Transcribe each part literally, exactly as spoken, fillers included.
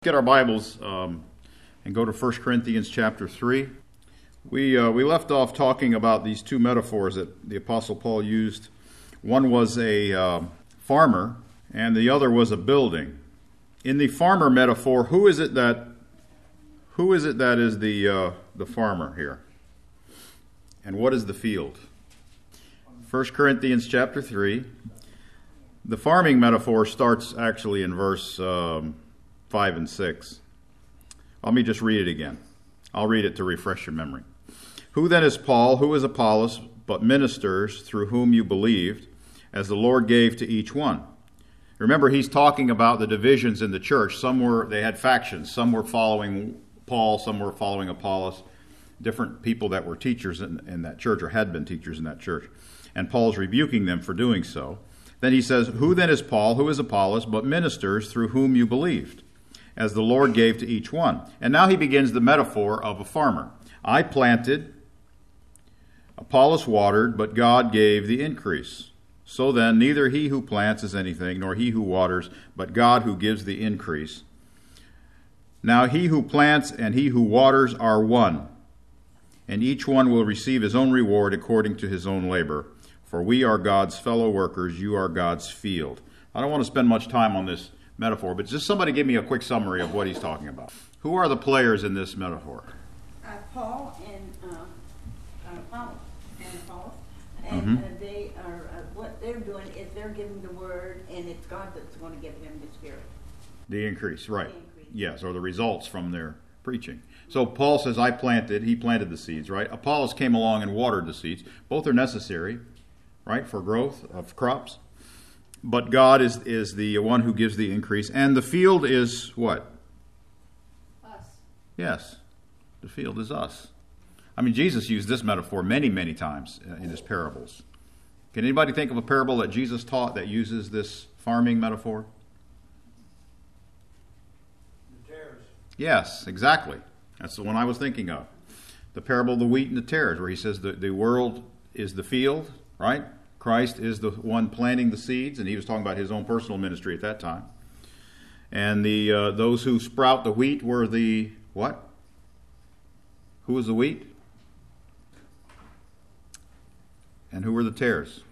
Get our Bibles um, and go to First Corinthians chapter three. We uh, we left off talking about these two metaphors that the Apostle Paul used. One was a uh, farmer, and the other was a building. In the farmer metaphor, who is it that who is it that is the uh, the farmer here? And what is the field? First Corinthians chapter three. The farming metaphor starts actually in verse Um, five and six. Let me just read it again. I'll read it to refresh your memory. Who then is Paul? Who is Apollos? But ministers through whom you believed, as the Lord gave to each one. Remember, he's talking about the divisions in the church. Some were, they had factions. Some were following Paul. Some were following Apollos. Different people that were teachers in, in that church, or had been teachers in that church. And Paul's rebuking them for doing so. Then he says, who then is Paul? Who is Apollos? But ministers through whom you believed, as the Lord gave to each one. And now he begins the metaphor of a farmer. I planted, Apollos watered, but God gave the increase. So then, neither he who plants is anything, nor he who waters, but God who gives the increase. Now he who plants and he who waters are one, and each one will receive his own reward according to his own labor. For we are God's fellow workers, you are God's field. I don't want to spend much time on this metaphor, but just somebody give me a quick summary of what he's talking about. Who are the players in this metaphor? Uh, Paul and uh, uh, Apollos and Apollos, and Mm-hmm. uh, they are uh, what they're doing is they're giving the word, and it's God that's going to give them the Spirit. The increase, right? The increase. Yes, or the results from their preaching. So Paul says, "I planted." He planted the seeds, right? Apollos came along and watered the seeds. Both are necessary, right, for growth of crops. But God is, is the one who gives the increase. And the field is what? Us. Yes, the field is us. I mean, Jesus used this metaphor many, many times in his parables. Can anybody think of a parable that Jesus taught that uses this farming metaphor? The tares. Yes, exactly. That's the one I was thinking of. The parable of the wheat and the tares, where he says the, the world is the field, right? Christ is the one planting the seeds, and he was talking about his own personal ministry at that time. And the uh, those who sprout the wheat were the what? Who was the wheat? And who were the tares?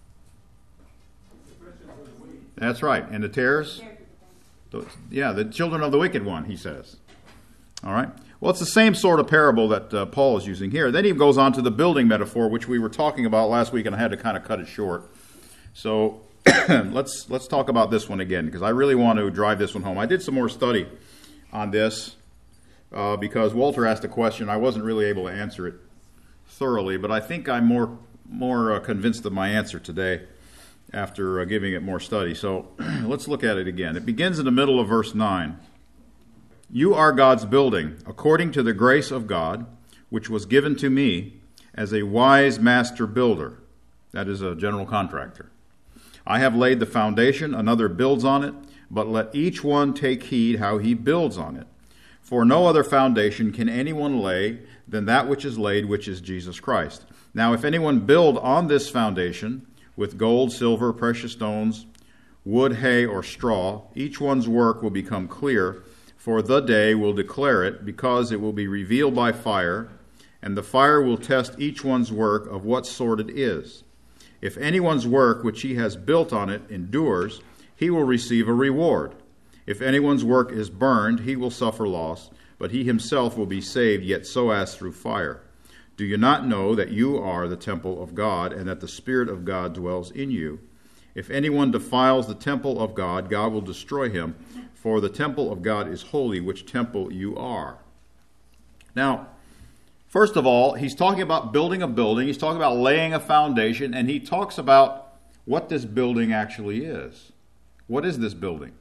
That's right. And the tares? Those, yeah, the children of the wicked one, he says. All right. Well, it's the same sort of parable that uh, Paul is using here. Then he goes on to the building metaphor, which we were talking about last week, and I had to kind of cut it short. So let's let's talk about this one again, because I really want to drive this one home. I did some more study on this uh, because Walter asked a question. I wasn't really able to answer it thoroughly, but I think I'm more more uh, convinced of my answer today after uh, giving it more study. So let's look at it again. It begins in the middle of verse nine. You are God's building, according to the grace of God, which was given to me as a wise master builder. That is a general contractor. I have laid the foundation, another builds on it, but let each one take heed how he builds on it. For no other foundation can anyone lay than that which is laid, which is Jesus Christ. Now, if anyone build on this foundation with gold, silver, precious stones, wood, hay, or straw, each one's work will become clear, for the day will declare it, because it will be revealed by fire, and the fire will test each one's work of what sort it is. If anyone's work which he has built on it endures, he will receive a reward. If anyone's work is burned, he will suffer loss, but he himself will be saved, yet so as through fire. Do you not know that you are the temple of God, and that the Spirit of God dwells in you? If anyone defiles the temple of God, God will destroy him, for the temple of God is holy, which temple you are. Now, first of all, he's talking about building a building. He's talking about laying a foundation, and he talks about what this building actually is. What is this building?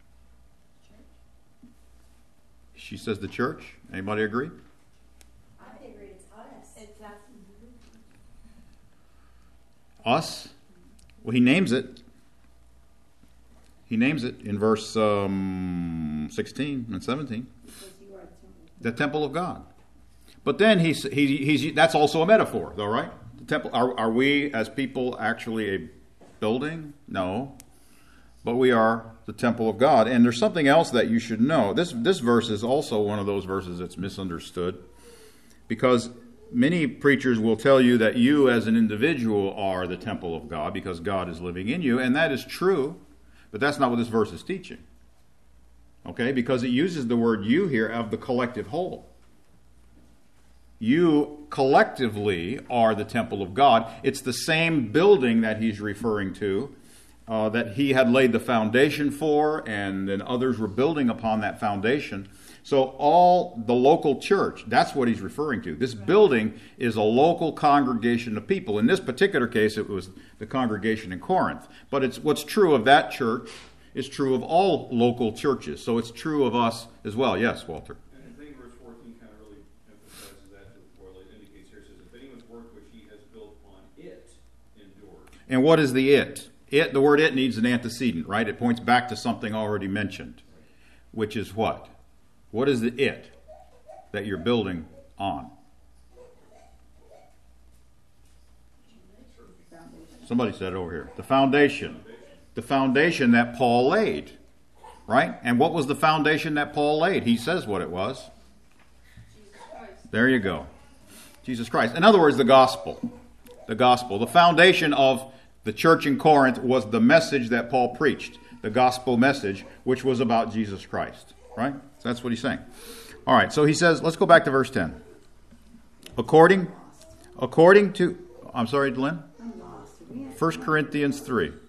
She says the church. Anybody agree? I agree. It's us. It's us. Us? Well, he names it. He names it in verse um, sixteen and seventeen. Because you are the temple. The temple of God. But then he's, he, he's that's also a metaphor, though, right? The temple. Are, are we as people actually a building? No. but we are the temple of God. And there's something else that you should know. This, this verse is also one of those verses that's misunderstood, because many preachers will tell you that you as an individual are the temple of God because God is living in you, and that is true, but that's not what this verse is teaching. Okay, because it uses the word you here of the collective whole. You collectively are the temple of God. It's the same building that he's referring to, uh, that he had laid the foundation for, and then others were building upon that foundation. So all the local church, that's what he's referring to. This building is a local congregation of people. In this particular case, it was the congregation in Corinth. But it's what's true of that church is true of all local churches. So it's true of us as well. Yes, Walter. And I think verse fourteen kind of really emphasizes that to the point. It indicates here, it says, if anyone's work which he has built on it endures. And what is the it? It, the word it needs an antecedent, right? It points back to something already mentioned, which is what? What is the it that you're building on? Somebody said it over here. The foundation. The foundation that Paul laid, right? And what was the foundation that Paul laid? He says what it was. Jesus Christ. There you go. Jesus Christ. In other words, the gospel. The gospel. The foundation of the church in Corinth was the message that Paul preached. The gospel message, which was about Jesus Christ. Right? So that's what he's saying. All right, so he says, let's go back to verse ten. According, according to, I'm sorry, Lynn? First Corinthians three. Do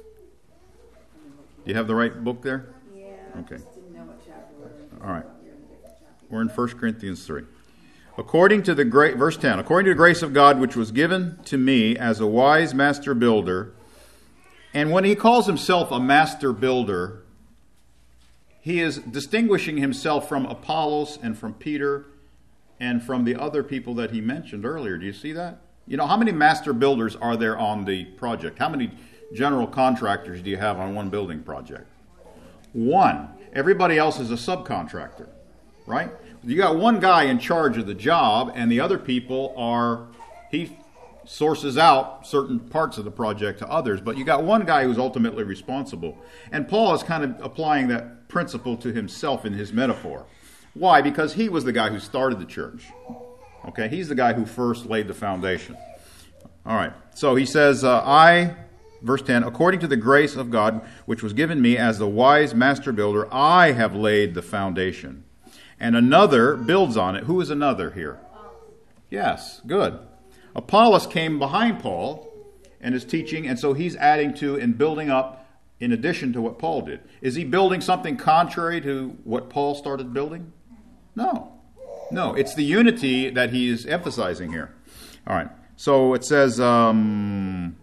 you have the right book there? Yeah. Okay. Just didn't know what chapter we're in. All right. You're in a different chapter. We're in First Corinthians three. According to the great, verse ten, according to the grace of God which was given to me as a wise master builder, and when he calls himself a master builder, he is distinguishing himself from Apollos and from Peter and from the other people that he mentioned earlier. Do you see that? You know, how many master builders are there on the project? How many general contractors do you have on one building project? One. Everybody else is a subcontractor, right? You got one guy in charge of the job, and the other people are, he sources out certain parts of the project to others, but you got one guy who's ultimately responsible. And Paul is kind of applying that principle to himself in his metaphor. Why? Because he was the guy who started the church. Okay, he's the guy who first laid the foundation. All right, so he says, uh, I, verse ten, according to the grace of God, which was given me as the wise master builder, I have laid the foundation. And another builds on it. Who is another here? Yes, good. Apollos came behind Paul and is teaching, and so he's adding to and building up in addition to what Paul did. Is he building something contrary to what Paul started building? No. No, it's the unity that he is emphasizing here. All right, so it says, um,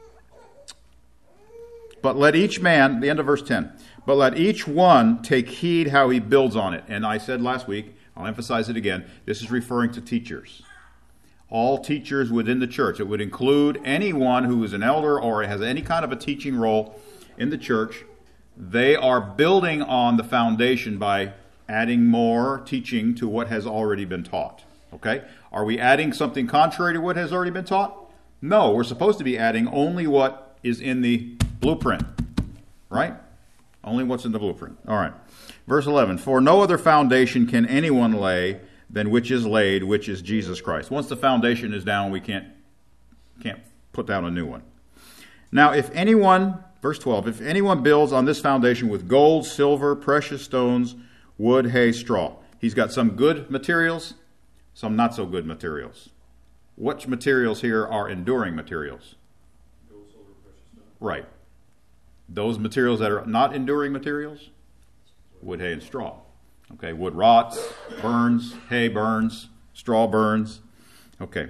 but let each man, the end of verse ten, but let each one take heed how he builds on it. And I said last week, I'll emphasize it again, this is referring to teachers. All teachers within the church. It would include anyone who is an elder or has any kind of a teaching role in the church. They are building on the foundation by adding more teaching to what has already been taught. Okay? Are we adding something contrary to what has already been taught? No, we're supposed to be adding only what is in the blueprint. Right? Only what's in the blueprint. All right. Verse eleven, for no other foundation can anyone lay than which is laid, which is Jesus Christ. Once the foundation is down, we can't, can't put down a new one. Now, if anyone, verse twelve, if anyone builds on this foundation with gold, silver, precious stones, wood, hay, straw. He's got some good materials, some not so good materials. Which materials here are enduring materials? Gold, silver, precious stone. Right. Those materials that are not enduring materials? Wood, hay, and straw. Okay, wood rots, burns, hay burns, straw burns. Okay.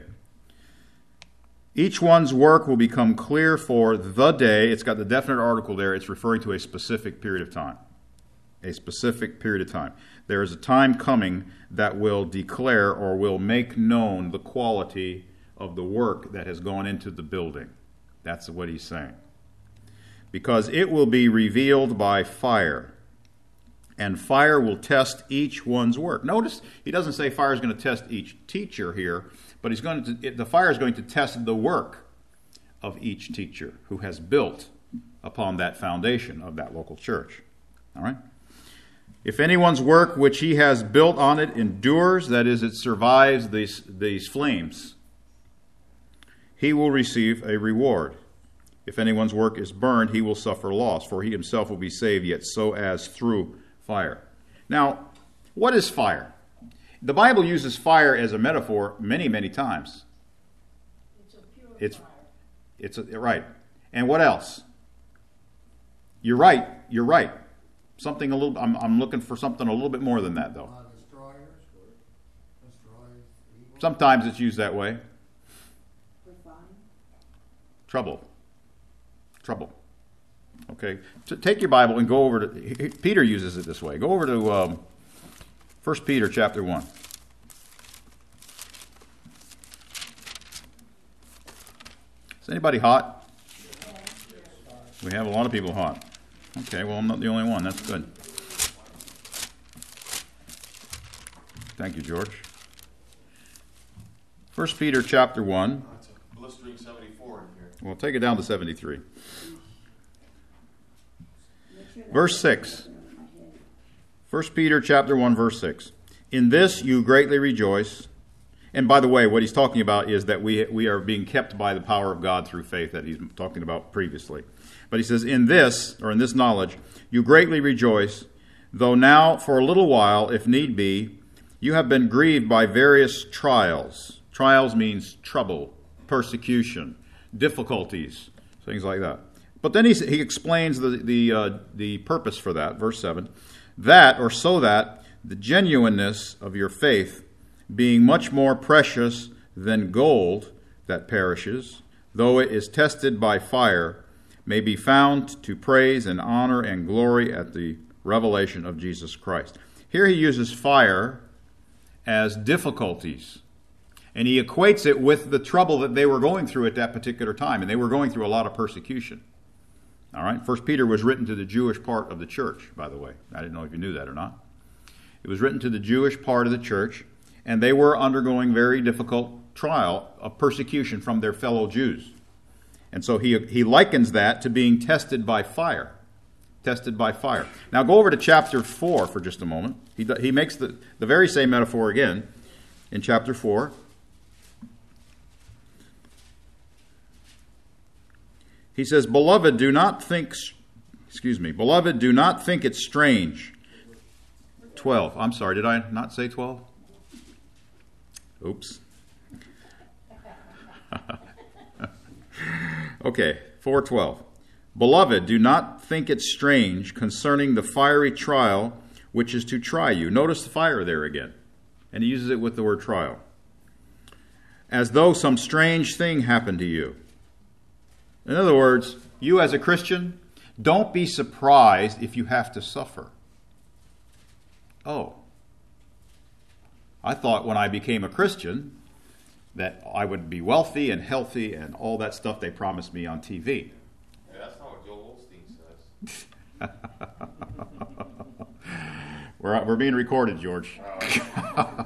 Each one's work will become clear for the day. It's got the definite article there. It's referring to a specific period of time. A specific period of time. There is a time coming that will declare or will make known the quality of the work that has gone into the building. That's what he's saying. Because it will be revealed by fire. And fire will test each one's work. Notice he doesn't say fire is going to test each teacher here, but he's going to. The fire is going to test the work of each teacher who has built upon that foundation of that local church. All right? If anyone's work which he has built on it endures, that is, it survives these, these flames, he will receive a reward. If anyone's work is burned, he will suffer loss, for he himself will be saved, yet so as through fire. Now, what is fire? The Bible uses fire as a metaphor many, many times. It's a pure It's, fire. it's a, right. And what else? You're right. You're right. Something a little. I'm, I'm looking for something a little bit more than that, though. Uh, destroyers or destroys evil. Sometimes it's used that way. Refine. Trouble. Trouble. Okay. So take your Bible and go over to. Peter uses it this way. Go over to um, First Peter chapter one. Is anybody hot? We have a lot of people hot. Okay, well, I'm not the only one. That's good. Thank you, George. First Peter chapter one. Oh, it's a blistering seventy-four in here. We'll take it down to seventy-three. Make sure that- Verse six. First Peter chapter one, verse six. In this you greatly rejoice. And by the way, what he's talking about is that we we are being kept by the power of God through faith that he's talking about previously. But he says, in this, or in this knowledge, you greatly rejoice, though now for a little while, if need be, you have been grieved by various trials. Trials means trouble, persecution, difficulties, things like that. But then he, he explains the, the, uh, the purpose for that, verse seven. That, or so that, the genuineness of your faith, being much more precious than gold that perishes, though it is tested by fire, may be found to praise and honor and glory at the revelation of Jesus Christ. Here he uses fire as difficulties, and he equates it with the trouble that they were going through at that particular time, and they were going through a lot of persecution. All right, First Peter was written to the Jewish part of the church, by the way. I didn't know if you knew that or not. It was written to the Jewish part of the church, and they were undergoing very difficult trial of persecution from their fellow Jews. And so he he likens that to being tested by fire. Tested by fire. Now go over to chapter four for just a moment. He, he makes the, the very same metaphor again in chapter four. He says, Beloved, do not think, excuse me, Beloved, do not think it strange. twelve. I'm sorry, did I not say twelve? Oops. Okay, four twelve. Beloved, do not think it strange concerning the fiery trial which is to try you. Notice the fire there again. And he uses it with the word trial. As though some strange thing happened to you. In other words, you as a Christian, don't be surprised if you have to suffer. Oh, I thought when I became a Christian that I would be wealthy and healthy and all that stuff they promised me on T V. Yeah, that's not what Joel Osteen says. We're, we're being recorded, George. You gotta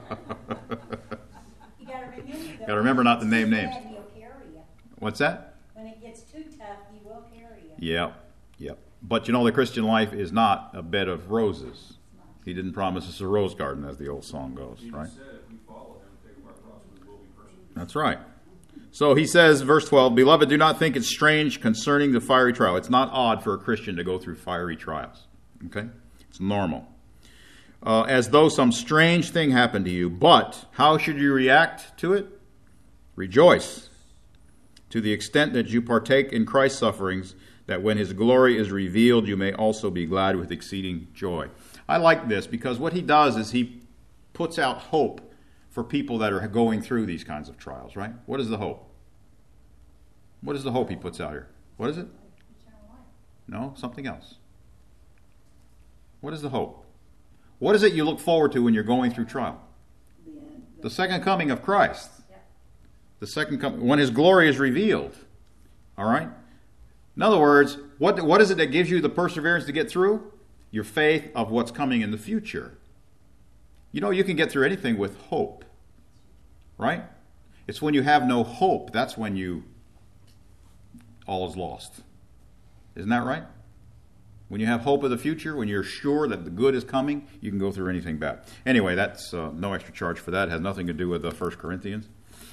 remember, though, Gotta remember not to when it name gets names. bad, he'll carry you. What's that? When it gets too tough, he will carry you. Yep, yep. But you know, the Christian life is not a bed of roses. He didn't promise us a rose garden, as the old song goes, Jesus right? said if we follow him, take up our cross, we will be persecuted. That's right. So he says, verse twelve, Beloved, do not think it strange concerning the fiery trial. It's not odd for a Christian to go through fiery trials. Okay? It's normal. Uh, as though some strange thing happened to you. But how should you react to it? Rejoice, to the extent that you partake in Christ's sufferings, that when his glory is revealed, you may also be glad with exceeding joy. I like this because what he does is he puts out hope for people that are going through these kinds of trials, right? What is the hope? What is the hope he puts out here? What is it? No, something else. What is the hope? What is it you look forward to when you're going through trial? The second coming of Christ. The second coming, when his glory is revealed. All right? In other words, what, what is it that gives you the perseverance to get through? Your faith of what's coming in the future. You know, you can get through anything with hope. Right? It's when you have no hope, that's when you, all is lost. Isn't that right? When you have hope of the future, when you're sure that the good is coming, you can go through anything bad. Anyway, that's uh, no extra charge for that. It has nothing to do with the First Corinthians.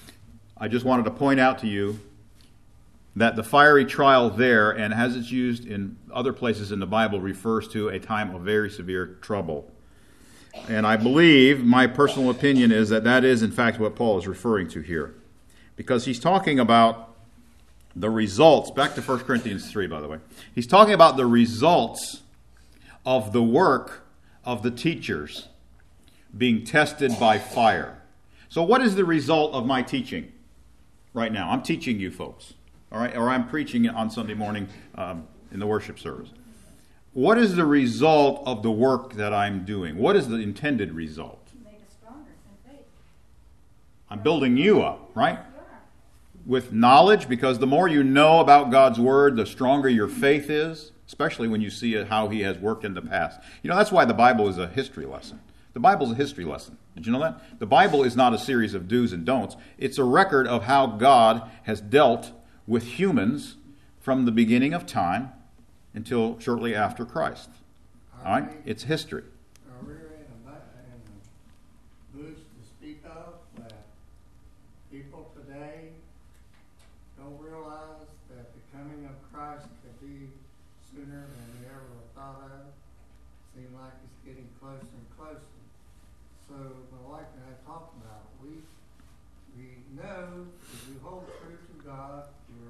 I just wanted to point out to you that the fiery trial there, and as it's used in other places in the Bible, refers to a time of very severe trouble. And I believe, my personal opinion is that that is in fact what Paul is referring to here. Because he's talking about the results, back to First Corinthians three, by the way. He's talking about the results of the work of the teachers being tested by fire. So what is the result of my teaching right now? I'm teaching you folks, all right, or I'm preaching on Sunday morning um, in the worship service. What is the result of the work that I'm doing? What is the intended result? Make us stronger in faith. I'm building you up, right? With knowledge, because the more you know about God's Word, the stronger your faith is, especially when you see how He has worked in the past. You know, that's why the Bible is a history lesson. The Bible is a history lesson. Did you know that? The Bible is not a series of do's and don'ts. It's a record of how God has dealt with humans from the beginning of time until shortly after Christ. All right? It's history. Are we in a, in a booth to speak of that people today don't realize that the coming of Christ could be sooner than they ever thought of? Seems like it's getting closer and closer. So, but like I talked about, we we know if we hold true to God,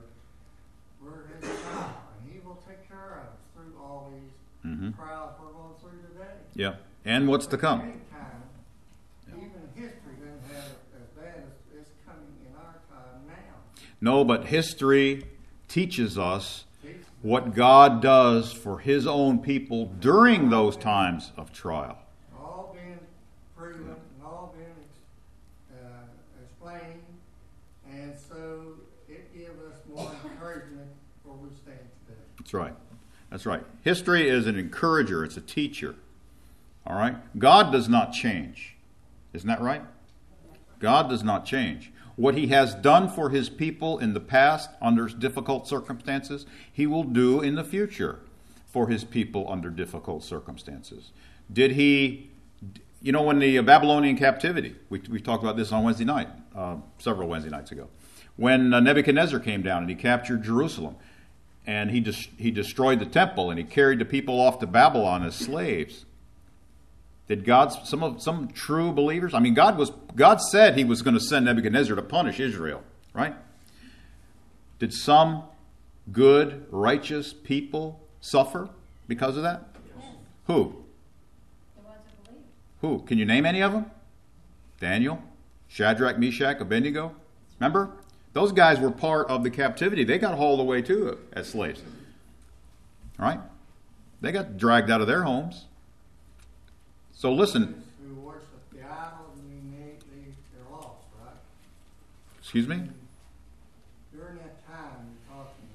we're, we're His child, and He will take care of us through all these Mm-hmm. trials we're going through today. Yeah. And what's to come? Any time, even history doesn't have it as bad as it's coming in our time now. No, but history teaches us what God does for His own people during those times of trial. All been proven and all been uh, explained, and so it gives us more encouragement where we stand today. That's right. That's right. History is an encourager. It's a teacher. All right? God does not change. Isn't that right? God does not change. What He has done for His people in the past under difficult circumstances, He will do in the future for His people under difficult circumstances. Did He, you know, when the Babylonian captivity, we, we talked about this on Wednesday night, uh, several Wednesday nights ago, when uh, Nebuchadnezzar came down and he captured Jerusalem, and he des- he destroyed the temple, and he carried the people off to Babylon as slaves. Did God, some of some true believers, I mean, God was God said He was going to send Nebuchadnezzar to punish Israel, right? Did some good, righteous people suffer because of that? Yes. Who? The ones that believe. Who? Can you name any of them? Daniel, Shadrach, Meshach, Abednego. Remember? Those guys were part of the captivity. They got hauled away too as slaves. Right? They got dragged out of their homes. So listen. Who worship the idol, and they, they, they're lost, right? Excuse me? During that time you're talking,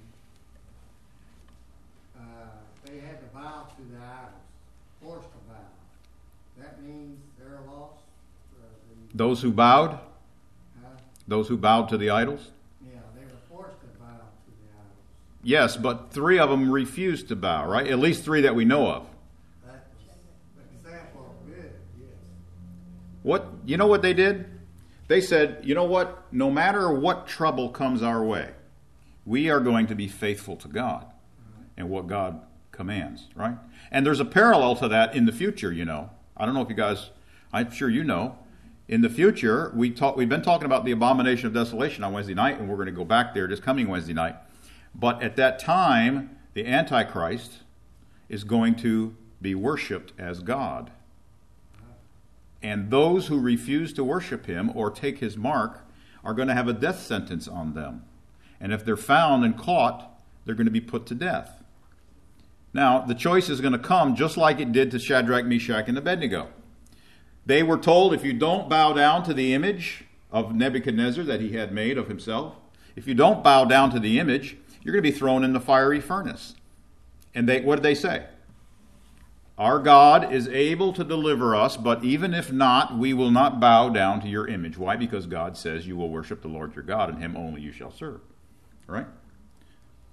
uh, they had to bow to the idols, forced to bow. That means they're lost. Uh, the, Those who bowed? uh, Those who bowed to the idols? yeah, they were forced to bow to the idols. Yes, but three of them refused to bow, right? At least three that we know of. That was an example of good, yes. What, you know what they did? They said, you know what? No matter what trouble comes our way, we are going to be faithful to God and what God commands, right? And there's a parallel to that in the future, you know. I don't know if you guys, I'm sure you know. In the future, we talk, we've been talking about the abomination of desolation on Wednesday night, and we're going to go back there this coming Wednesday night. But at that time, the Antichrist is going to be worshipped as God. And those who refuse to worship Him or take His mark are going to have a death sentence on them. And if they're found and caught, they're going to be put to death. Now, the choice is going to come just like it did to Shadrach, Meshach, and Abednego. They were told, if you don't bow down to the image of Nebuchadnezzar that he had made of himself, if you don't bow down to the image, you're going to be thrown in the fiery furnace. And they, what did they say? Our God is able to deliver us, but even if not, we will not bow down to your image. Why? Because God says you will worship the Lord your God, and Him only you shall serve. All right?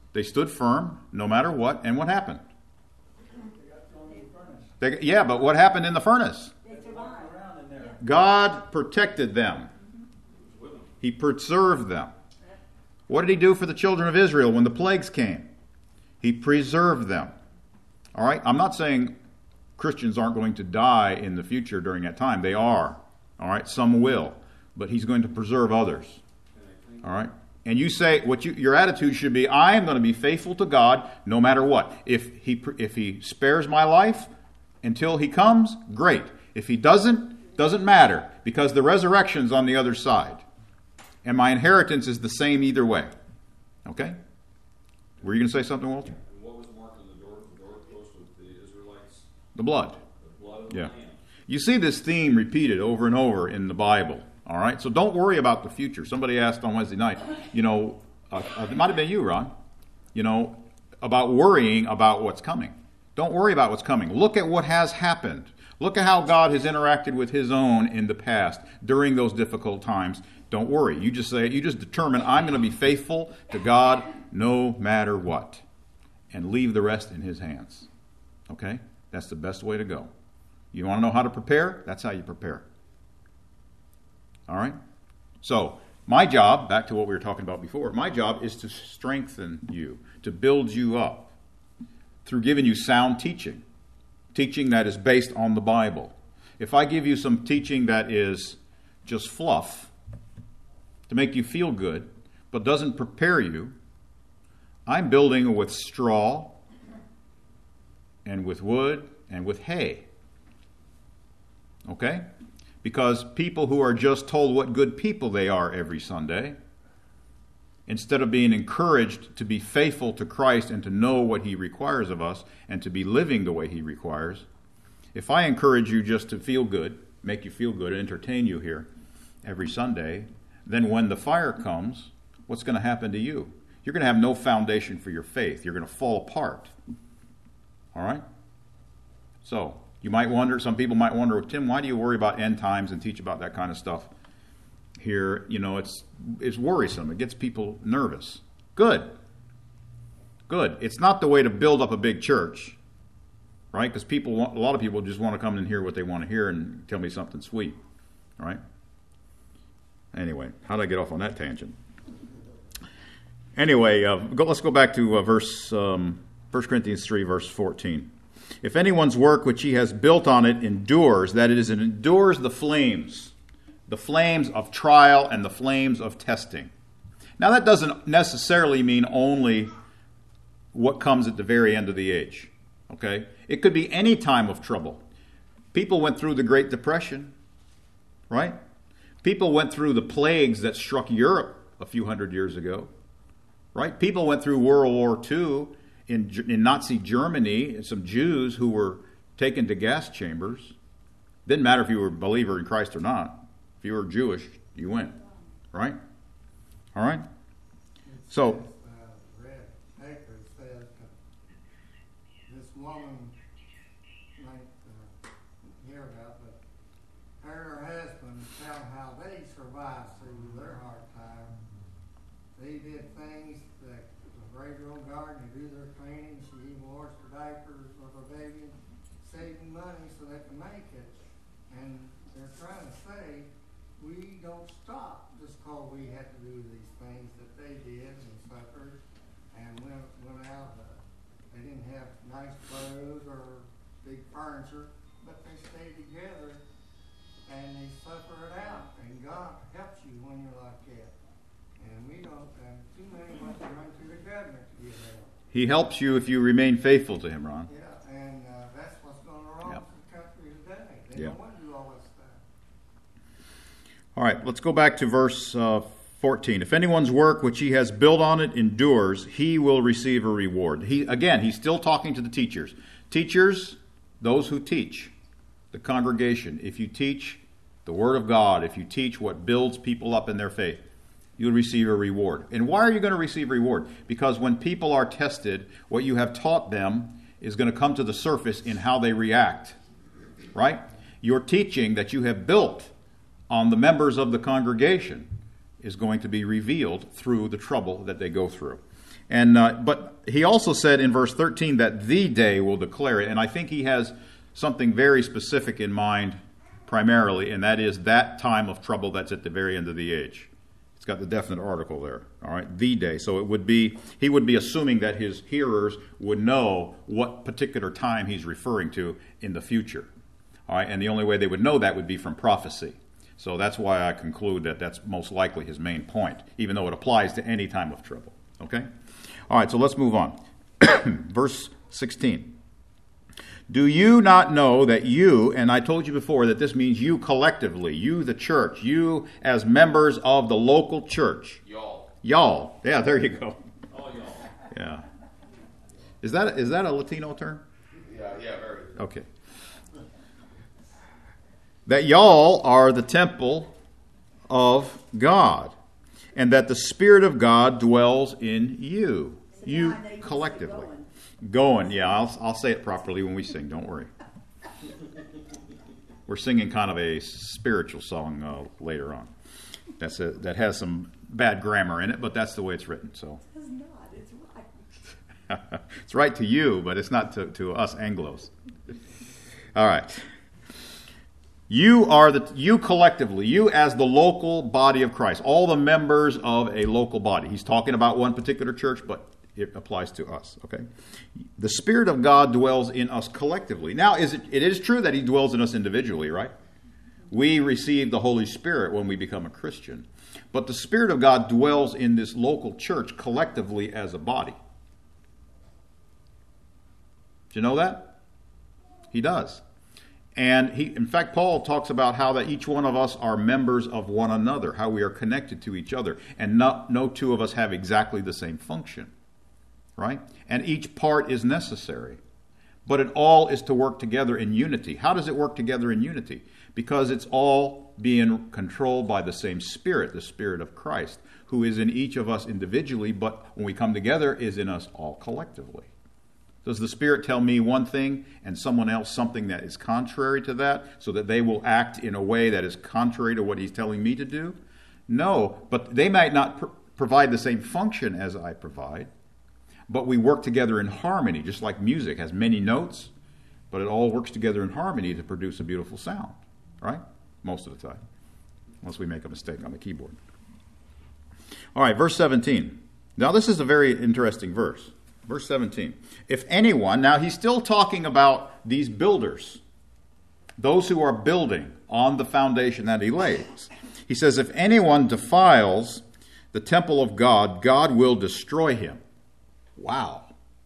They stood firm no matter what. And what happened? They got thrown in the furnace. They, yeah, but what happened in the furnace? They survived. Around in there. God protected them. He preserved them. What did he do for the children of Israel when the plagues came? He preserved them. All right? I'm not saying Christians aren't going to die in the future during that time. They are. All right? Some will. But he's going to preserve others. All right? And you say, what you, your attitude should be, I am going to be faithful to God no matter what. If he, if he spares my life until he comes, great. If he doesn't, doesn't matter, because the resurrection's on the other side. And my inheritance is the same either way. Okay? Were you going to say something, Walter? And what was marked on the door, the doorpost with the Israelites? The blood. The blood of the Yeah. Lamb. You see this theme repeated over and over in the Bible. All right? So don't worry about the future. Somebody asked on Wednesday night, you know, uh, uh, it might have been you, Ron, you know, about worrying about what's coming. Don't worry about what's coming. Look at what has happened. Look at how God has interacted with his own in the past during those difficult times. Don't worry. You just say, you just determine, I'm going to be faithful to God no matter what. And leave the rest in his hands. Okay? That's the best way to go. You want to know how to prepare? That's how you prepare. All right? So, my job, back to what we were talking about before, my job is to strengthen you, to build you up through giving you sound teaching. Teaching that is based on the Bible. If I give you some teaching that is just fluff, to make you feel good, but doesn't prepare you, I'm building with straw and with wood and with hay. Okay? Because people who are just told what good people they are every Sunday, instead of being encouraged to be faithful to Christ and to know what he requires of us and to be living the way he requires, if I encourage you just to feel good, make you feel good, entertain you here every Sunday, then when the fire comes, what's going to happen to you? You're going to have no foundation for your faith. You're going to fall apart. All right? So, you might wonder, some people might wonder, Tim, why do you worry about end times and teach about that kind of stuff here? You know, it's it's worrisome. It gets people nervous. Good. Good. It's not the way to build up a big church, right? Because people, want, a lot of people just want to come and hear what they want to hear and tell me something sweet, right? Anyway, how did I get off on that tangent? Anyway, uh, go, let's go back to uh, verse um, First Corinthians three, verse fourteen. If anyone's work which he has built on it endures, that is, it endures the flames, the flames of trial and the flames of testing. Now, that doesn't necessarily mean only what comes at the very end of the age. Okay? It could be any time of trouble. People went through the Great Depression, right? People went through the plagues that struck Europe a few hundred years ago, right? People went through World War Two in, in Nazi Germany, and some Jews who were taken to gas chambers. Didn't matter if you were a believer in Christ or not. If you were Jewish, you went, right? All right? So, Uh, Red Baker says that this woman, might uh, hear about, but her and her husband tell how they survived through their hard time. They did things that the Graveyard Garden, they do their cleaning, she even washed her diapers with her baby, saving money so they can make it. And they're trying to say, we don't stop just because we had to do these things that they did and suffered and went, went out. Uh, they didn't have nice clothes or big furniture, but they stayed together and they suffer it out. And God helps you when you're like that. And we don't, uh, too many of us run through the government to get help. he helps you if you remain faithful to him, Ron. Yeah, and uh, that's what's going wrong Yep. with the country today. They Yeah. don't want to do all this stuff. All right, let's go back to verse uh, fourteen. If anyone's work which he has built on it endures, he will receive a reward. He again, he's still talking to the teachers. Teachers, those who teach, the congregation. If you teach the Word of God, if you teach what builds people up in their faith, you'll receive a reward. And why are you going to receive reward? Because when people are tested, what you have taught them is going to come to the surface in how they react. Right? Your teaching that you have built on the members of the congregation is going to be revealed through the trouble that they go through. And uh, but he also said in verse thirteen that the day will declare it. And I think he has something very specific in mind primarily, and that is that time of trouble that's at the very end of the age. It's got the definite article there. All right, the day. So it would be, he would be assuming that his hearers would know what particular time he's referring to in the future. All right, and the only way they would know that would be from prophecy. So that's why I conclude that that's most likely his main point, even though it applies to any time of trouble. Okay? All right, so let's move on. Verse sixteen. Do you not know that you, and I told you before that this means you collectively, you the church, you as members of the local church. Y'all. Y'all. Yeah, there you go. All y'all. Yeah. Is that is that a Latino term? Yeah, yeah, very. Okay. That y'all are the temple of God, and that the Spirit of God dwells in you. You Now they just collectively. going. Going, yeah, I'll, I'll say it properly when we sing, don't worry. We're singing kind of a spiritual song uh, later on. That's a, that has some bad grammar in it, but that's the way it's written. So It's not, it's right. it's right to you, but it's not to, to us Anglos. All right. You are the you collectively, you as the local body of Christ, all the members of a local body. He's talking about one particular church, but it applies to us, okay? The Spirit of God dwells in us collectively. Now, is it, it is true that he dwells in us individually, right? We receive the Holy Spirit when we become a Christian. But the Spirit of God dwells in this local church collectively as a body. Do you know that? He does. And he, in fact, Paul talks about how that each one of us are members of one another, how we are connected to each other. And not, no two of us have exactly the same function. Right? And each part is necessary. But it all is to work together in unity. How does it work together in unity? Because it's all being controlled by the same Spirit, the Spirit of Christ, who is in each of us individually, but when we come together, is in us all collectively. Does the Spirit tell me one thing and someone else something that is contrary to that, so that they will act in a way that is contrary to what he's telling me to do? No, but they might not pr- provide the same function as I provide. But we work together in harmony, just like music has many notes, but it all works together in harmony to produce a beautiful sound, right? Most of the time, unless we make a mistake on the keyboard. All right, verse seventeen. Now this is a very interesting verse. Verse seventeen. If anyone, now he's still talking about these builders, those who are building on the foundation that he lays. He says, if anyone defiles the temple of God, God will destroy him. Wow.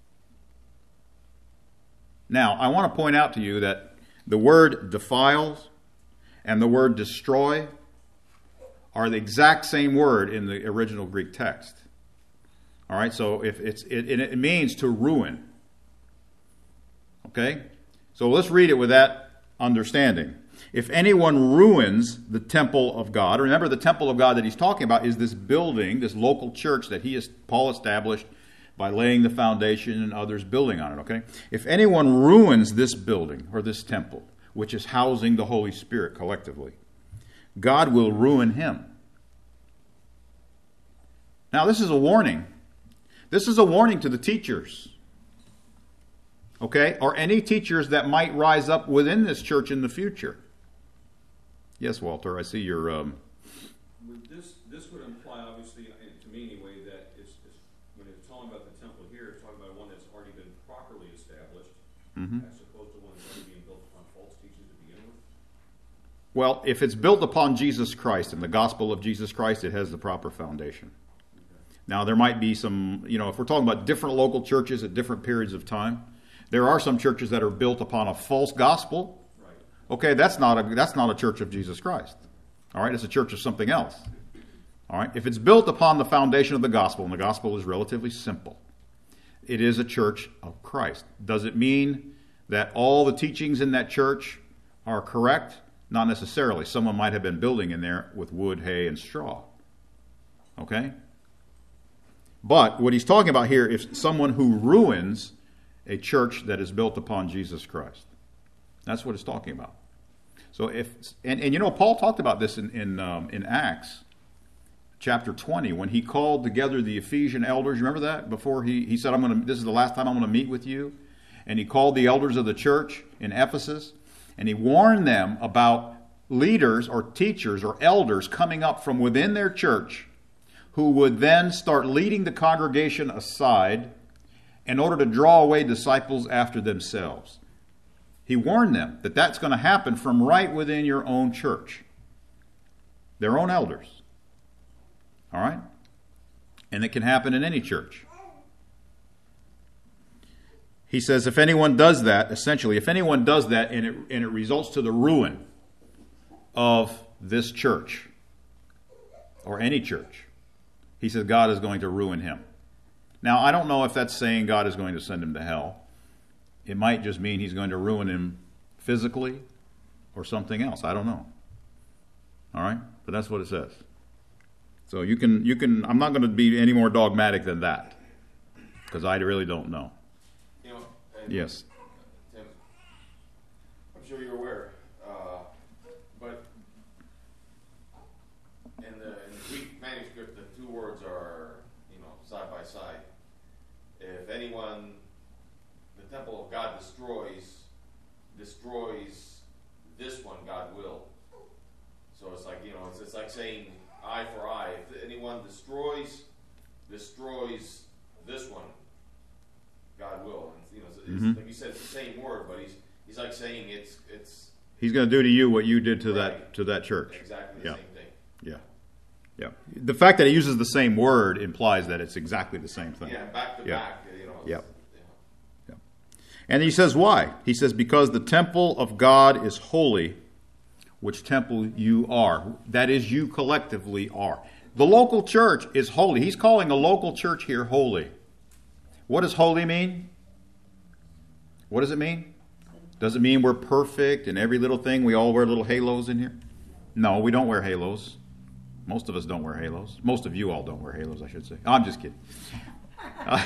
Now, I want to point out to you that the word defiles and the word destroy are the exact same word in the original Greek text. All right, so if it's it, it means to ruin. Okay? So let's read it with that understanding. If anyone ruins the temple of God, remember the temple of God that he's talking about is this building, this local church that he is Paul established by laying the foundation and others building on it, okay? If anyone ruins this building or this temple, which is housing the Holy Spirit collectively, God will ruin him. Now, this is a warning. This is a warning to the teachers, okay? Or any teachers that might rise up within this church in the future. Yes, Walter, I see your... Um... Would this, this would imply, obviously, to me anyway, that it's, it's, when it's talking about the temple here, it's talking about one that's already been properly established, Mm-hmm. as opposed to one that's already being built upon false teachings to begin with. Well, if it's built upon Jesus Christ and the gospel of Jesus Christ, it has the proper foundation. Now, there might be some, you know, if we're talking about different local churches at different periods of time, there are some churches that are built upon a false gospel. Right. Okay, that's not a that's not a church of Jesus Christ. All right, it's a church of something else. All right, if it's built upon the foundation of the gospel, and the gospel is relatively simple, it is a church of Christ. Does it mean that all the teachings in that church are correct? Not necessarily. Someone might have been building in there with wood, hay, and straw. Okay? But what he's talking about here is someone who ruins a church that is built upon Jesus Christ. That's what it's talking about. So if and, and you know Paul talked about this in in, um, in Acts chapter twenty, when he called together the Ephesian elders. Remember that? Before he, he said, I'm going to, this is the last time I'm going to meet with you. And he called the elders of the church in Ephesus, and he warned them about leaders or teachers or elders coming up from within their church who would then start leading the congregation aside in order to draw away disciples after themselves. He warned them that that's going to happen from right within your own church. Their own elders. All right? And it can happen in any church. He says if anyone does that, essentially, if anyone does that and it, and it results to the ruin of this church or any church, he says God is going to ruin him. Now, I don't know if that's saying God is going to send him to hell. It might just mean he's going to ruin him physically or something else. I don't know. All right? But that's what it says. So you can, you can. I'm not going to be any more dogmatic than that because I really don't know. You know, and Yes. Tim, I'm sure you're aware, uh, but in the, in the Greek manuscript, the two words are, you know, side by side. If anyone, the temple of God destroys, destroys this one, God will. So it's like, you know, it's, it's like saying eye for eye. If anyone destroys, destroys this one, God will. And, you know, it's, Mm-hmm. it's, like you said, it's the same word, but he's he's like saying it's it's He's going to do to you what you did to Right. that to that church. exactly the Yeah. same thing. Yeah. Yeah. The fact that he uses the same word implies that it's exactly the same thing. Yeah, back to Yeah. back. You know. it's- Yep. yeah. And he says why? He says because the temple of God is holy, which temple you are. That is, you collectively are. The local church is holy. He's calling a local church here holy. What does holy mean? What does it mean? Does it mean we're perfect in every little thing? We all wear little halos in here? No, we don't wear halos. Most of us don't wear halos. Most of you all don't wear halos, I should say. I'm just kidding. Uh,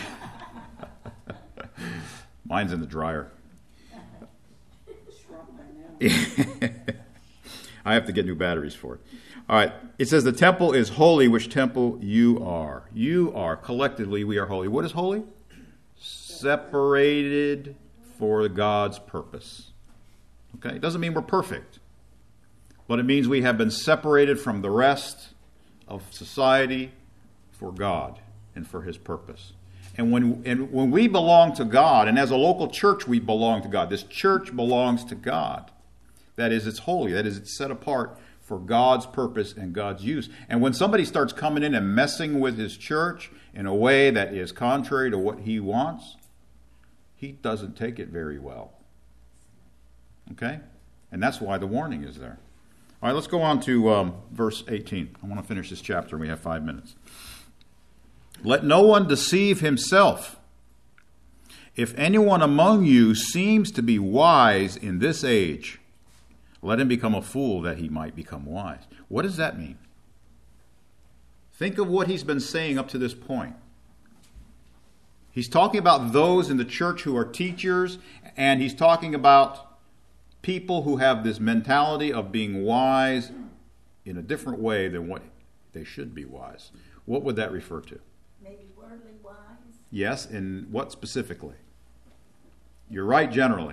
mine's in the dryer. Shrunk by now. I have to get new batteries for it. All right. It says the temple is holy, which temple you are. You are. Collectively, we are holy. What is holy? Separated for God's purpose. Okay? It doesn't mean we're perfect. But it means we have been separated from the rest of society for God and for His purpose. And when, and when we belong to God, and as a local church we belong to God, this church belongs to God. That is, it's holy. That is, it's set apart for God's purpose and God's use. And when somebody starts coming in and messing with His church in a way that is contrary to what He wants, He doesn't take it very well. Okay? And that's why the warning is there. All right, let's go on to um, verse eighteen. I want to finish this chapter, and we have five minutes. Let no one deceive himself. If anyone among you seems to be wise in this age, let him become a fool that he might become wise. What does that mean? Think of what he's been saying up to this point. He's talking about those in the church who are teachers, and he's talking about people who have this mentality of being wise in a different way than what they should be wise. What would that refer to? Maybe worldly wise. Yes, and what specifically? You're right generally.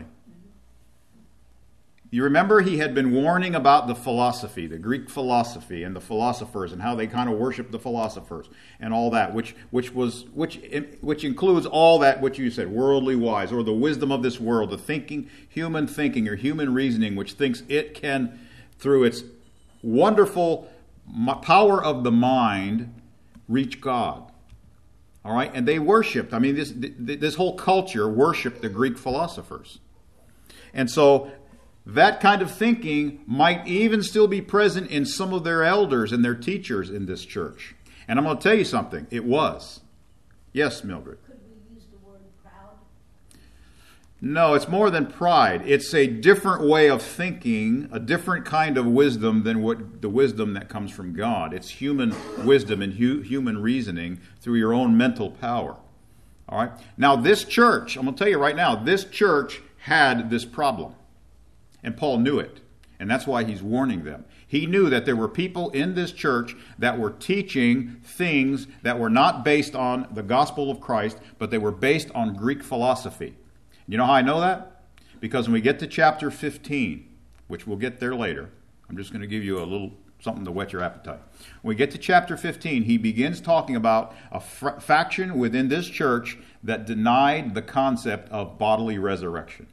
You remember he had been warning about the philosophy, the Greek philosophy, and the philosophers, and how they kind of worship the philosophers and all that, which which was which which includes all that what you said, worldly wise, or the wisdom of this world, the thinking, human thinking or human reasoning, which thinks it can, through its wonderful power of the mind, reach God. All right, and they worshipped. I mean, this this whole culture worshipped the Greek philosophers, and so that kind of thinking might even still be present in some of their elders and their teachers in this church. And I'm going to tell you something. It was. Yes, Mildred. Could we use the word proud? No, it's more than pride. It's a different way of thinking, a different kind of wisdom than what the wisdom that comes from God. It's human wisdom and hu- human reasoning through your own mental power. All right? Now, this church, I'm going to tell you right now, this church had this problem. And Paul knew it. And that's why he's warning them. He knew that there were people in this church that were teaching things that were not based on the gospel of Christ, but they were based on Greek philosophy. You know how I know that? Because when we get to chapter fifteen, which we'll get there later, I'm just going to give you a little something to whet your appetite. When we get to chapter fifteen, he begins talking about a fr- faction within this church that denied the concept of bodily resurrection.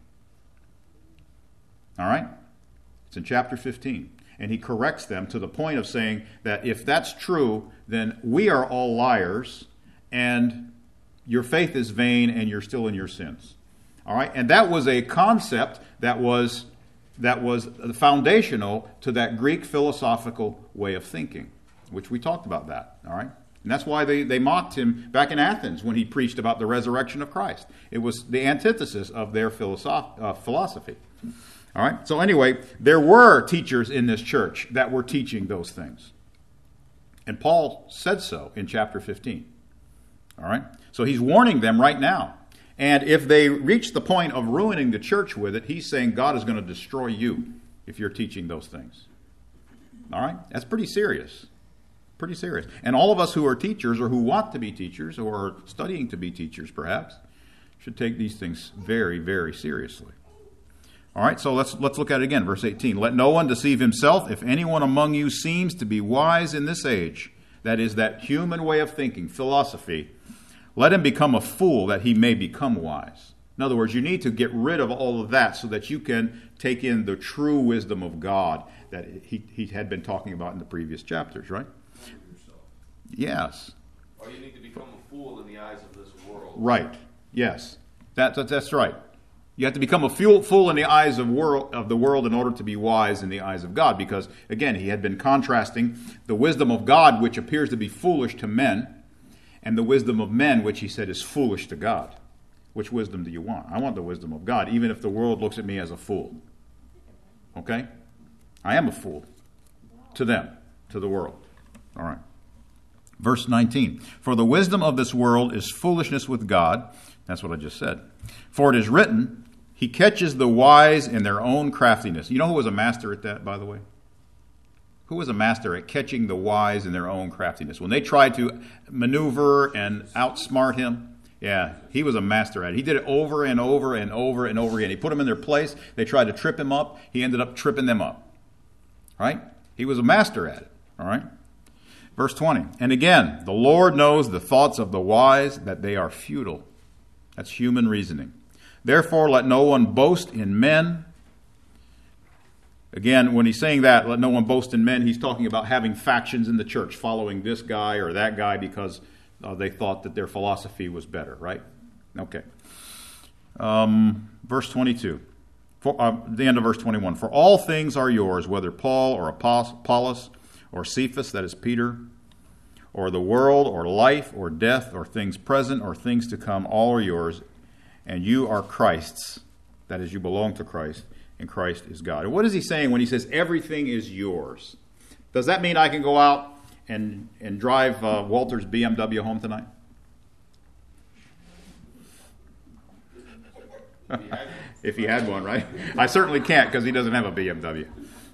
All right? It's in chapter fifteen. And he corrects them to the point of saying that if that's true, then we are all liars, and your faith is vain, and you're still in your sins. All right? And that was a concept that was that was foundational to that Greek philosophical way of thinking, which we talked about that. All right? And that's why they, they mocked him back in Athens when he preached about the resurrection of Christ. It was the antithesis of their philosoph- uh, philosophy. All right? So anyway, there were teachers in this church that were teaching those things. And Paul said so in chapter fifteen. All right? So he's warning them right now. And if they reach the point of ruining the church with it, he's saying God is going to destroy you if you're teaching those things. All right? That's pretty serious. Pretty serious. And all of us who are teachers or who want to be teachers or are studying to be teachers perhaps should take these things very, very seriously. All right, so let's let's look at it again. Verse eighteen. Let no one deceive himself. If anyone among you seems to be wise in this age, that is that human way of thinking, philosophy, let him become a fool that he may become wise. In other words, you need to get rid of all of that so that you can take in the true wisdom of God that he, he had been talking about in the previous chapters, right? Yes. Or you need to become a fool in the eyes of this world. Right. Yes. That, that, that's right. You have to become a fool, fool in the eyes of, world, of the world in order to be wise in the eyes of God. Because, again, he had been contrasting the wisdom of God, which appears to be foolish to men, and the wisdom of men, which he said is foolish to God. Which wisdom do you want? I want the wisdom of God, even if the world looks at me as a fool. Okay? I am a fool to them, to the world. All right. Verse nineteen. For the wisdom of this world is foolishness with God. That's what I just said. For it is written, he catches the wise in their own craftiness. You know who was a master at that, by the way? Who was a master at catching the wise in their own craftiness? When they tried to maneuver and outsmart him, yeah, he was a master at it. He did it over and over and over and over again. He put them in their place. They tried to trip him up. He ended up tripping them up. Right? He was a master at it. All right? Verse twenty. And again, the Lord knows the thoughts of the wise, that they are futile. That's human reasoning. Therefore, let no one boast in men. Again, when he's saying that, let no one boast in men, he's talking about having factions in the church, following this guy or that guy because uh, they thought that their philosophy was better, right? Okay. Um, verse twenty-two. For, uh, the end of verse twenty-one. For all things are yours, whether Paul or Apollos or Cephas, that is Peter, or the world, or life, or death, or things present, or things to come, all are yours, and you are Christ's. That is, you belong to Christ, and Christ is God. And what is he saying when he says everything is yours? Does that mean I can go out and, and drive uh, Walter's B M W home tonight? If he had one, right? I certainly can't because he doesn't have a B M W.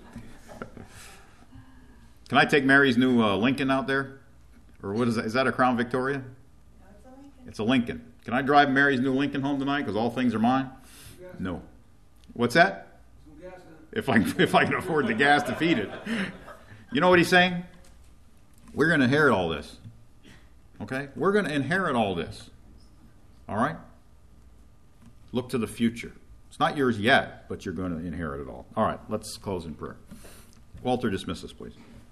Can I take Mary's new uh, Lincoln out there? Or what is that? Is that a Crown Victoria? No, it's a Lincoln. It's a Lincoln. Can I drive Mary's new Lincoln home tonight because all things are mine? No. What's that? If I, if I can afford the gas to feed it. You know what he's saying? We're going to inherit all this. Okay? We're going to inherit all this. All right? Look to the future. It's not yours yet, but you're going to inherit it all. All right, let's close in prayer. Walter, dismiss us, please.